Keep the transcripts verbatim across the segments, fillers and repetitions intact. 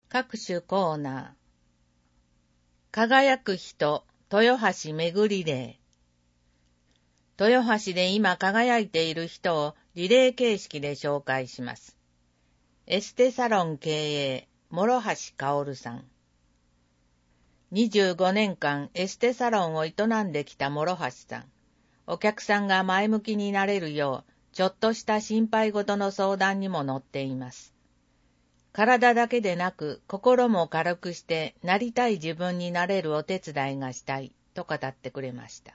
各種コーナー。輝く人、豊橋めぐりレー。豊橋で今輝いている人をリレー形式で紹介します。エステサロン経営、諸橋薫さん。にじゅうごねんかんエステサロンを営んできた諸橋さん。お客さんが前向きになれるよう、ちょっとした心配事の相談にも乗っています。体だけでなく心も軽くしてなりたい自分になれるお手伝いがしたいと語ってくれました。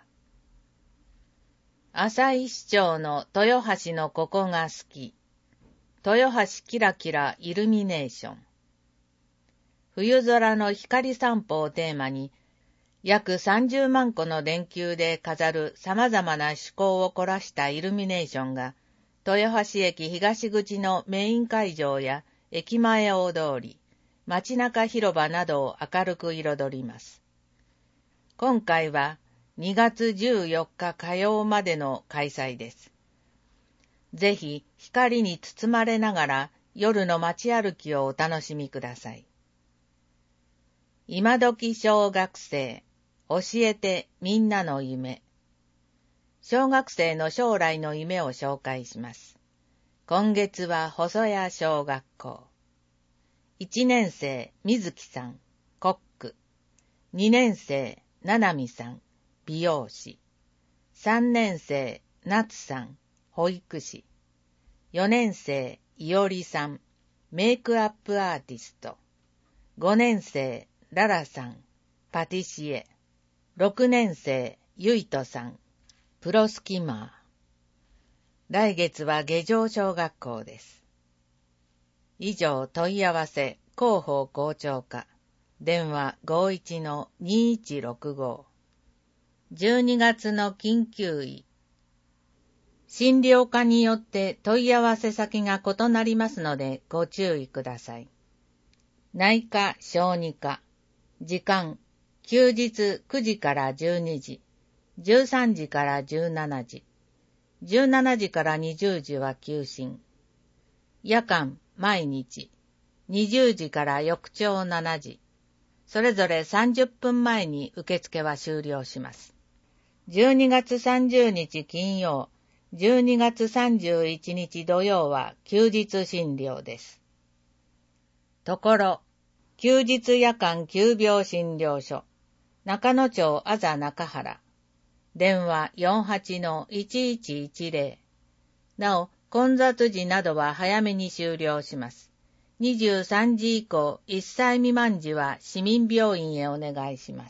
旭市長の豊橋のここが好き。豊橋キラキライルミネーション。冬空の光散歩をテーマに約さんじゅうまんこの電球で飾る様々な趣向を凝らしたイルミネーションが豊橋駅東口のメイン会場や駅前大通り、街中広場などを明るく彩ります。今回はにがつじゅうよっか火曜までの開催です。ぜひ光に包まれながら夜の街歩きをお楽しみください。今時小学生、教えてみんなの夢。小学生の将来の夢を紹介します。今月は細谷小学校。いちねんせい、水木さん、コック。にねんせい、ななみさん、美容師。さんねんせい、なつさん、保育士。よねんせい、いおりさん、メイクアップアーティスト。ごねんせい、ララさん、パティシエ。ろくねんせい、ゆいとさん、プロスキマー。来月は下城小学校です。以上問い合わせ広報校長課電話 ごいちのにいちろくご じゅうにがつの緊急医診療科によって問い合わせ先が異なりますのでご注意ください。内科小児科時間休日くじからじゅうにじ、じゅうさんじからじゅうしちじ、じゅうしちじからにじゅうじは休診。夜間毎日、にじゅうじから翌朝しちじ、それぞれさんじゅっぷんまえに受付は終了します。じゅうにがつさんじゅうにち金曜、じゅうにがつさんじゅういちにち土曜は休日診療です。ところ、休日夜間急病診療所、中野町あざ中原、電話 よんはちのいちいちいちぜろ。なお、混雑時などは早めに終了します。にじゅうさんじ以降、いっさい未満時は市民病院へお願いします。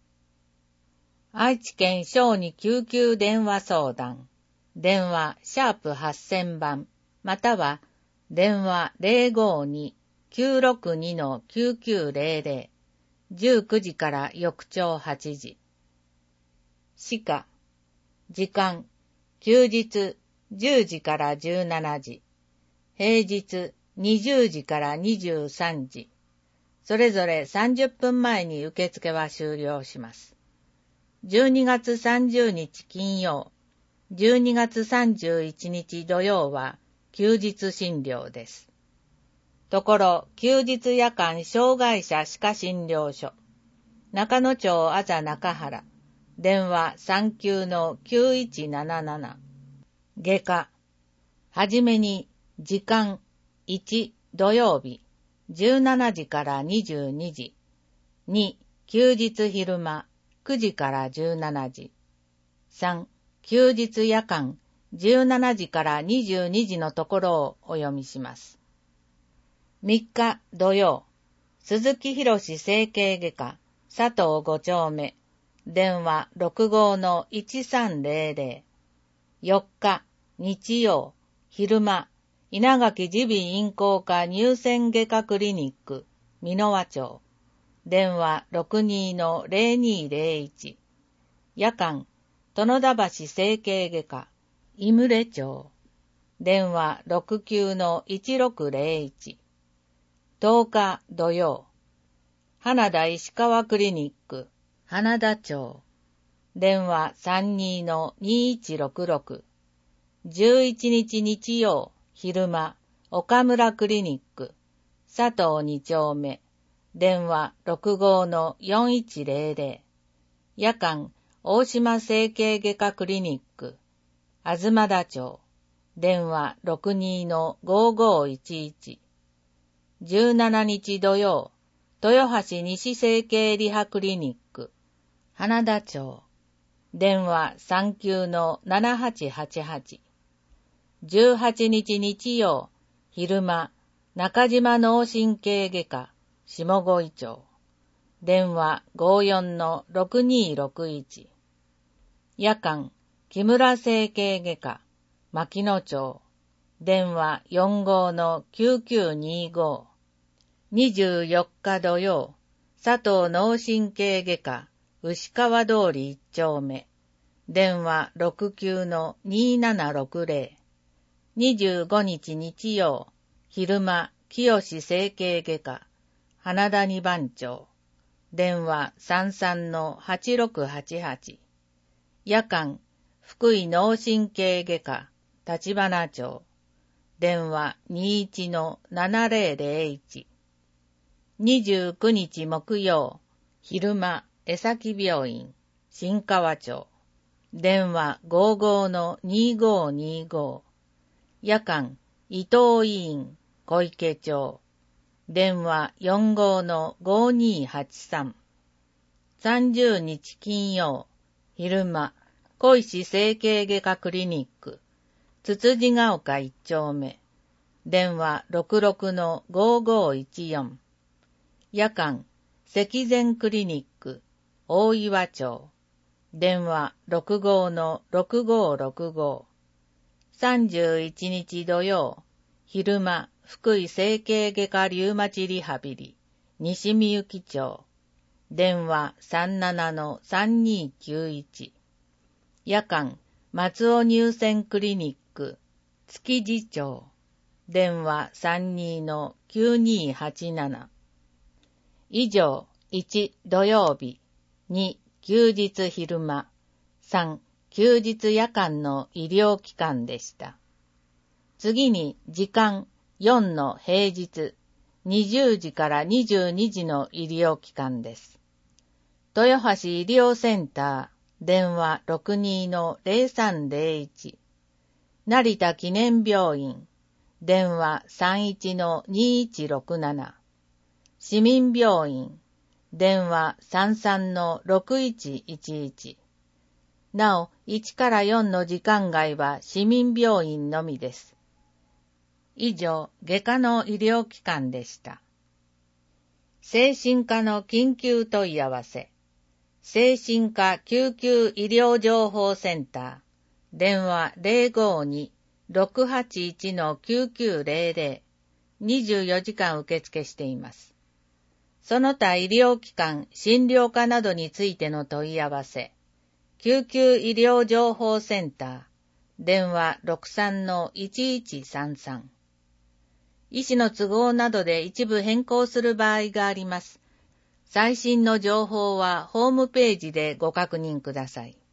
愛知県小児救急電話相談。電話シャープはっせんばん、または電話 ゼロごに きゅうろくに きゅうきゅうゼロゼロ、じゅうくじから翌朝はちじ。歯科。時間、休日じゅうじからじゅうしちじ、平日にじゅうじからにじゅうさんじ、それぞれさんじゅっぷんまえに受付は終了します。じゅうにがつさんじゅうにち金曜、じゅうにがつさんじゅういちにち土曜は休日診療です。ところ、休日夜間障害者歯科診療所、中野町あざ中原、電話 さんきゅうのきゅういちなななな。外科。はじめに、時間いち土曜日、じゅうしちじからにじゅうにじ。に、休日昼間、くじからじゅうしちじ。さん、休日夜間、じゅうしちじからにじゅうにじのところをお読みします。みっか土曜、鈴木博整形外科、佐藤ご丁目、電話 ろくごのいちさんゼロゼロ。よっか日曜、昼間、稲垣耳鼻咽喉科乳腺外科クリニック、箕輪町、電話 ろくにのゼロにゼロいち。夜間、殿田橋整形外科、井村町、電話 ろくきゅうのいちろくゼロいち。とおか土曜、花田石川クリニック、花田町、電話 さんにのにいちろくろく。じゅういちにち日曜、昼間、岡村クリニック、 佐藤に丁目、電話 ろくごーのよんいちぜろぜろ、夜間、大島整形外科クリニック、東田町、電話 ろくにーのごーごーいちいち、じゅうしちにち土曜、豊橋西整形リハクリニック、花田町、電話 さんきゅうのななはちはちはち、じゅうはちにち日曜、昼間、中島脳神経外科、下越町、電話 ごーよんのろくにーろくいち、夜間、木村整形外科、牧野町、電話 よんごーのきゅうきゅうにーごー、にじゅうよっか土曜、佐藤脳神経外科、牛川通りいっ丁目、電話 ろくきゅうのにーななろくぜろ、にじゅうごにち日曜、昼間、清整形外科、花田に番町、電話 さんさんのはちろくはちはち、夜間、福井脳神経外科、立花町、電話 にいちのななぜろぜろいち、にじゅうくにち木曜、昼間、江崎病院、新川町、電話 ごーごーのにーごーにーごー、夜間、伊藤医院、小池町、電話 よんごーのごーにーはちさん、さんじゅうにち金曜、昼間、小石整形外科クリニック、つつじが丘いっ丁目、電話 ろくろくのごーごーいちよん、夜間、積善クリニック、大岩町、電話 ろくごーのろくごーろくごー、さんじゅういちにち土曜、昼間、福井整形外科リウマチリハビリ、西みゆき町、電話 さんななのさんにーきゅういち、夜間、松尾乳腺クリニック、築地町、電話 さんにーのきゅうにーはちなな。以上、いち土曜日、に休日昼間、さん休日夜間の医療機関でした。次に時間よんの平日、にじゅうじからにじゅうにじの医療機関です。豊橋医療センター、電話 ろくにーのぜろさんぜろいち、成田記念病院、電話 さんいちのにいちろくなな、市民病院、電話 さんさんのろくいちいちいち。なお、いちからよんの時間外は市民病院のみです。以上、外科の医療機関でした。精神科の緊急問い合わせ。精神科救急医療情報センター。電話 ぜろごーにーろくはちいちのきゅうきゅうぜろぜろ。にじゅうよじかん受付しています。その他医療機関、診療科などについての問い合わせ。救急医療情報センター。電話 ろくさんのいちいちさんさん。医師の都合などで一部変更する場合があります。最新の情報はホームページでご確認ください。